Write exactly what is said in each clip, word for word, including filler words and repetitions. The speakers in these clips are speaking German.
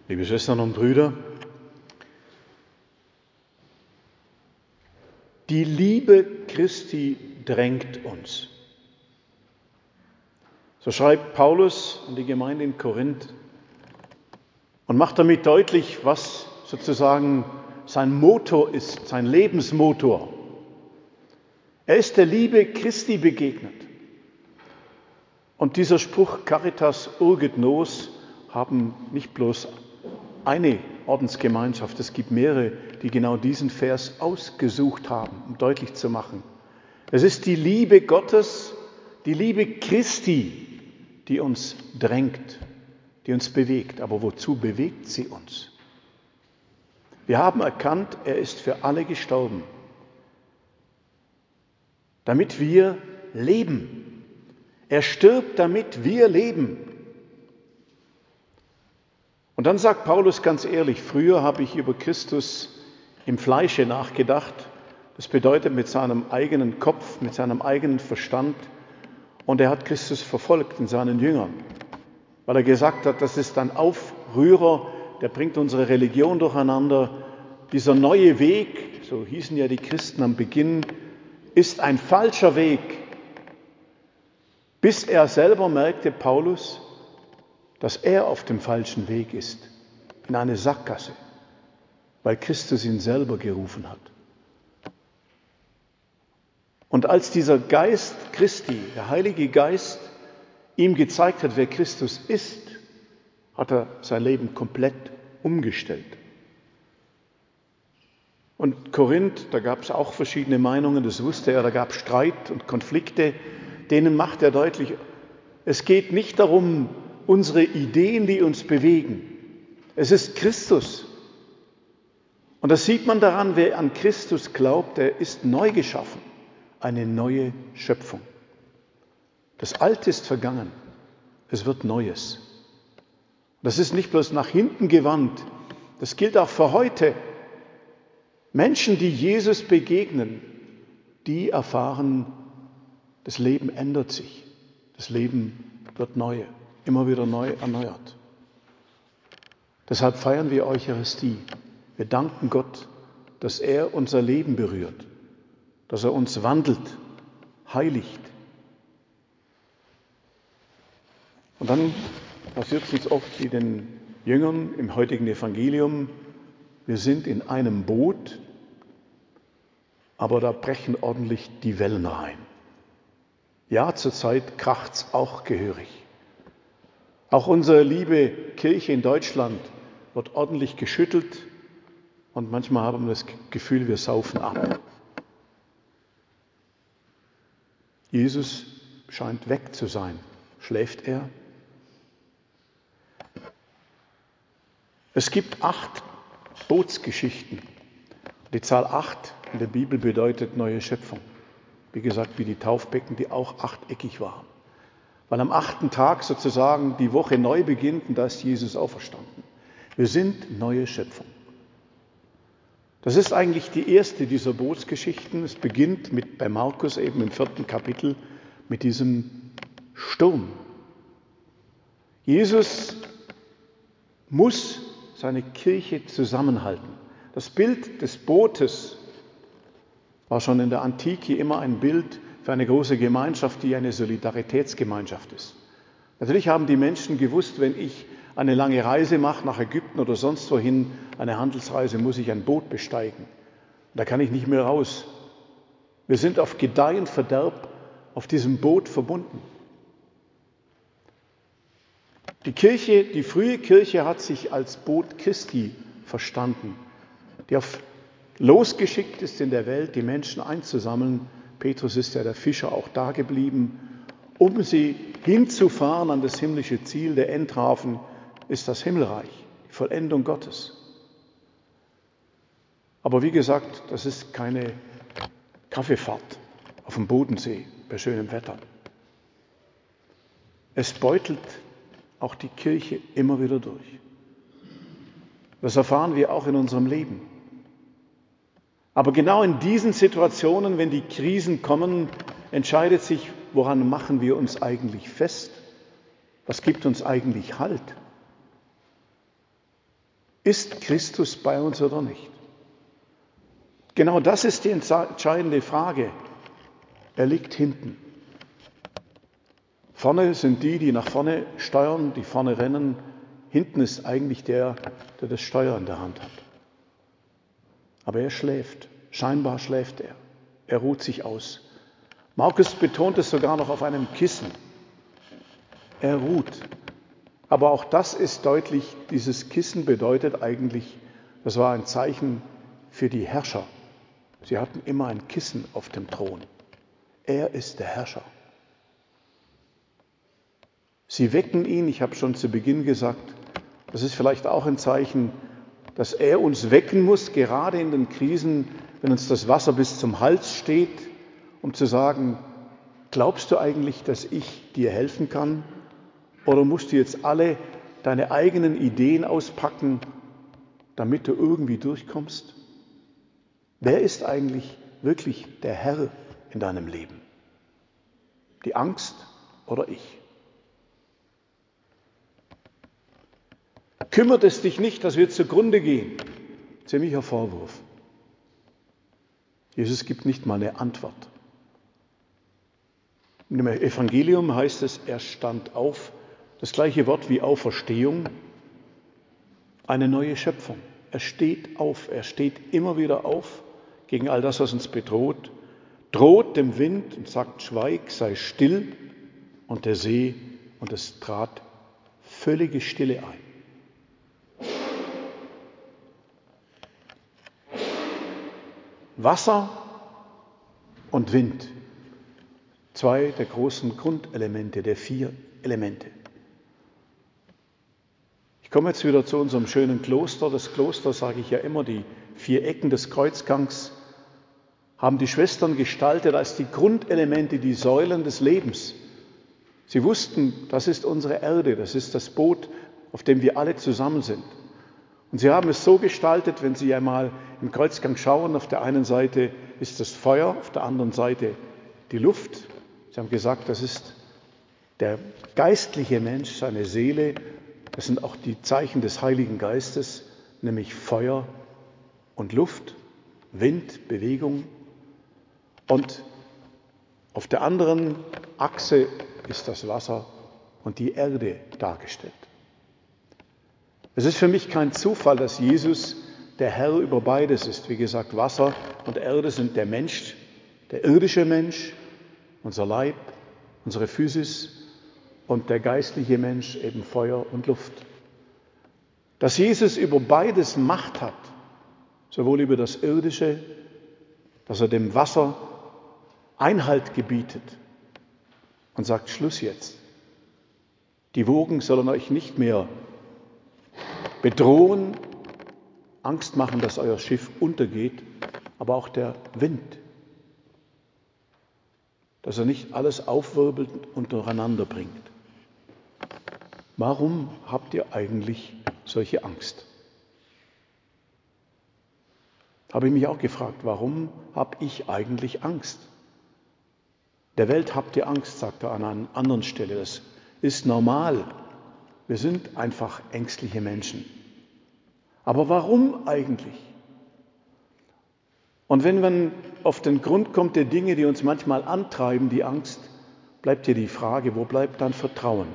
Liebe Schwestern und Brüder, die Liebe Christi drängt uns. So schreibt Paulus an die Gemeinde in Korinth und macht damit deutlich, was sozusagen sein Motor ist, sein Lebensmotor. Er ist der Liebe Christi begegnet. Und dieser Spruch Caritas urget nos haben nicht bloß eine Ordensgemeinschaft, es gibt mehrere, die genau diesen Vers ausgesucht haben, um deutlich zu machen. Es ist die Liebe Gottes, die Liebe Christi, die uns drängt, die uns bewegt. Aber wozu bewegt sie uns? Wir haben erkannt, er ist für alle gestorben, damit wir leben. Er stirbt, damit wir leben. Und dann sagt Paulus ganz ehrlich, früher habe ich über Christus im Fleische nachgedacht. Das bedeutet mit seinem eigenen Kopf, mit seinem eigenen Verstand. Und er hat Christus verfolgt in seinen Jüngern, weil er gesagt hat, das ist ein Aufrührer, der bringt unsere Religion durcheinander. Dieser neue Weg, so hießen ja die Christen am Beginn, ist ein falscher Weg. Bis er selber merkte, Paulus, dass er auf dem falschen Weg ist, in eine Sackgasse, weil Christus ihn selber gerufen hat. Und als dieser Geist Christi, der Heilige Geist, ihm gezeigt hat, wer Christus ist, hat er sein Leben komplett umgestellt. Und Korinth, da gab es auch verschiedene Meinungen, das wusste er, da gab es Streit und Konflikte, denen macht er deutlich, es geht nicht darum, unsere Ideen, die uns bewegen. Es ist Christus. Und das sieht man daran, wer an Christus glaubt, der ist neu geschaffen. Eine neue Schöpfung. Das Alte ist vergangen. Es wird Neues. Das ist nicht bloß nach hinten gewandt. Das gilt auch für heute. Menschen, die Jesus begegnen, die erfahren, das Leben ändert sich. Das Leben wird neu. Immer wieder neu erneuert. Deshalb feiern wir Eucharistie. Wir danken Gott, dass er unser Leben berührt, dass er uns wandelt, heiligt. Und dann passiert es uns oft wie den Jüngern im heutigen Evangelium, wir sind in einem Boot, aber da brechen ordentlich die Wellen rein. Ja, zurzeit kracht es auch gehörig. Auch unsere liebe Kirche in Deutschland wird ordentlich geschüttelt und manchmal haben wir das Gefühl, wir saufen ab. Jesus scheint weg zu sein. Schläft er? Es gibt acht Bootsgeschichten. Die Zahl acht in der Bibel bedeutet neue Schöpfung. Wie gesagt, wie die Taufbecken, die auch achteckig waren. Weil am achten Tag sozusagen die Woche neu beginnt und da ist Jesus auferstanden. Wir sind neue Schöpfung. Das ist eigentlich die erste dieser Bootsgeschichten. Es beginnt mit, bei Markus eben im vierten Kapitel mit diesem Sturm. Jesus muss seine Kirche zusammenhalten. Das Bild des Bootes war schon in der Antike immer ein Bild für eine große Gemeinschaft, die eine Solidaritätsgemeinschaft ist. Natürlich haben die Menschen gewusst, wenn ich eine lange Reise mache nach Ägypten oder sonst wohin, eine Handelsreise, muss ich ein Boot besteigen. Da kann ich nicht mehr raus. Wir sind auf Gedeih und Verderb auf diesem Boot verbunden. Die Kirche, die frühe Kirche hat sich als Boot Christi verstanden, die auf losgeschickt ist in der Welt, die Menschen einzusammeln. Petrus ist ja der Fischer auch da geblieben, um sie hinzufahren an das himmlische Ziel. Der Endhafen ist das Himmelreich, die Vollendung Gottes. Aber wie gesagt, das ist keine Kaffeefahrt auf dem Bodensee bei schönem Wetter. Es beutelt auch die Kirche immer wieder durch. Das erfahren wir auch in unserem Leben. Aber genau in diesen Situationen, wenn die Krisen kommen, entscheidet sich, woran machen wir uns eigentlich fest? Was gibt uns eigentlich Halt? Ist Christus bei uns oder nicht? Genau das ist die entscheidende Frage. Er liegt hinten. Vorne sind die, die nach vorne steuern, die vorne rennen. Hinten ist eigentlich der, der das Steuer in der Hand hat. Aber er schläft. Scheinbar schläft er. Er ruht sich aus. Markus betont es sogar noch auf einem Kissen. Er ruht. Aber auch das ist deutlich, dieses Kissen bedeutet eigentlich, das war ein Zeichen für die Herrscher. Sie hatten immer ein Kissen auf dem Thron. Er ist der Herrscher. Sie wecken ihn, ich habe schon zu Beginn gesagt, das ist vielleicht auch ein Zeichen, dass er uns wecken muss, gerade in den Krisen, wenn uns das Wasser bis zum Hals steht, um zu sagen, glaubst du eigentlich, dass ich dir helfen kann? Oder musst du jetzt alle deine eigenen Ideen auspacken, damit du irgendwie durchkommst? Wer ist eigentlich wirklich der Herr in deinem Leben? Die Angst oder ich? Kümmert es dich nicht, dass wir zugrunde gehen? Ziemlicher Vorwurf. Jesus gibt nicht mal eine Antwort. Im Evangelium heißt es, er stand auf. Das gleiche Wort wie Auferstehung. Eine neue Schöpfung. Er steht auf. Er steht immer wieder auf gegen all das, was uns bedroht. Droht dem Wind und sagt, schweig, sei still. Und der See, und es trat völlige Stille ein. Wasser und Wind. Zwei der großen Grundelemente, der vier Elemente. Ich komme jetzt wieder zu unserem schönen Kloster. Das Kloster, sage ich ja immer, die vier Ecken des Kreuzgangs haben die Schwestern gestaltet als die Grundelemente, die Säulen des Lebens. Sie wussten, das ist unsere Erde, das ist das Boot, auf dem wir alle zusammen sind. Und sie haben es so gestaltet, wenn Sie einmal im Kreuzgang schauen, auf der einen Seite ist das Feuer, auf der anderen Seite die Luft. Sie haben gesagt, das ist der geistliche Mensch, seine Seele. Das sind auch die Zeichen des Heiligen Geistes, nämlich Feuer und Luft, Wind, Bewegung. Und auf der anderen Achse ist das Wasser und die Erde dargestellt. Es ist für mich kein Zufall, dass Jesus der Herr über beides ist. Wie gesagt, Wasser und Erde sind der Mensch, der irdische Mensch, unser Leib, unsere Physis und der geistliche Mensch eben Feuer und Luft. Dass Jesus über beides Macht hat, sowohl über das Irdische, dass er dem Wasser Einhalt gebietet und sagt, Schluss jetzt. Die Wogen sollen euch nicht mehr bedrohen, Angst machen, dass euer Schiff untergeht, aber auch der Wind, dass er nicht alles aufwirbelt und durcheinander bringt. Warum habt ihr eigentlich solche Angst? Habe ich mich auch gefragt, warum habe ich eigentlich Angst? Der Welt habt ihr Angst, sagt er an einer anderen Stelle. Das ist normal. Wir sind einfach ängstliche Menschen. Aber warum eigentlich? Und wenn man auf den Grund kommt der Dinge, die uns manchmal antreiben, die Angst, bleibt hier die Frage, wo bleibt dann Vertrauen?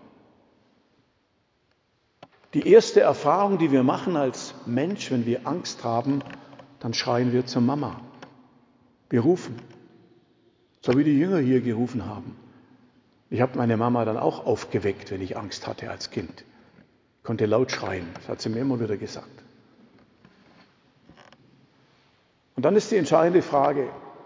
Die erste Erfahrung, die wir machen als Mensch, wenn wir Angst haben, dann schreien wir zur Mama. Wir rufen, so wie die Jünger hier gerufen haben. Ich habe meine Mama dann auch aufgeweckt, wenn ich Angst hatte als Kind. Ich konnte laut schreien, das hat sie mir immer wieder gesagt. Und dann ist die entscheidende Frage,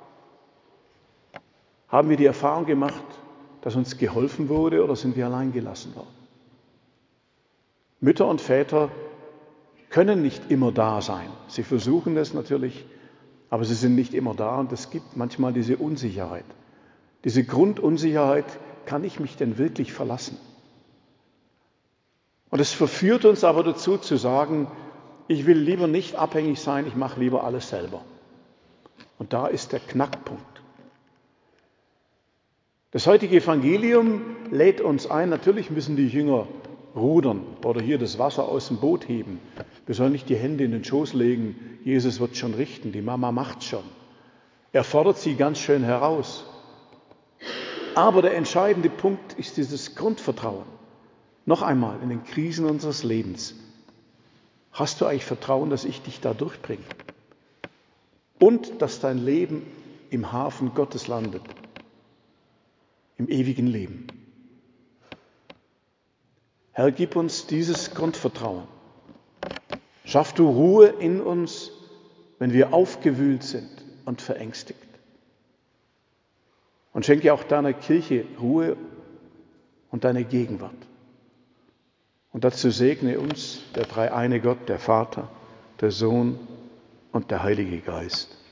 haben wir die Erfahrung gemacht, dass uns geholfen wurde oder sind wir allein gelassen worden? Mütter und Väter können nicht immer da sein. Sie versuchen es natürlich, aber sie sind nicht immer da und es gibt manchmal diese Unsicherheit. Diese Grundunsicherheit, kann ich mich denn wirklich verlassen? Und es verführt uns aber dazu zu sagen, ich will lieber nicht abhängig sein, ich mache lieber alles selber. Und da ist der Knackpunkt. Das heutige Evangelium lädt uns ein, natürlich müssen die Jünger rudern oder hier das Wasser aus dem Boot heben. Wir sollen nicht die Hände in den Schoß legen, Jesus wird schon richten, die Mama macht schon. Er fordert sie ganz schön heraus. Aber der entscheidende Punkt ist dieses Grundvertrauen. Noch einmal, in den Krisen unseres Lebens. Hast du eigentlich Vertrauen, dass ich dich da durchbringe? Und dass dein Leben im Hafen Gottes landet, im ewigen Leben. Herr, gib uns dieses Grundvertrauen. Schaff du Ruhe in uns, wenn wir aufgewühlt sind und verängstigt. Und schenke auch deiner Kirche Ruhe und deine Gegenwart. Und dazu segne uns der dreieine Gott, der Vater, der Sohn und der Heilige Geist.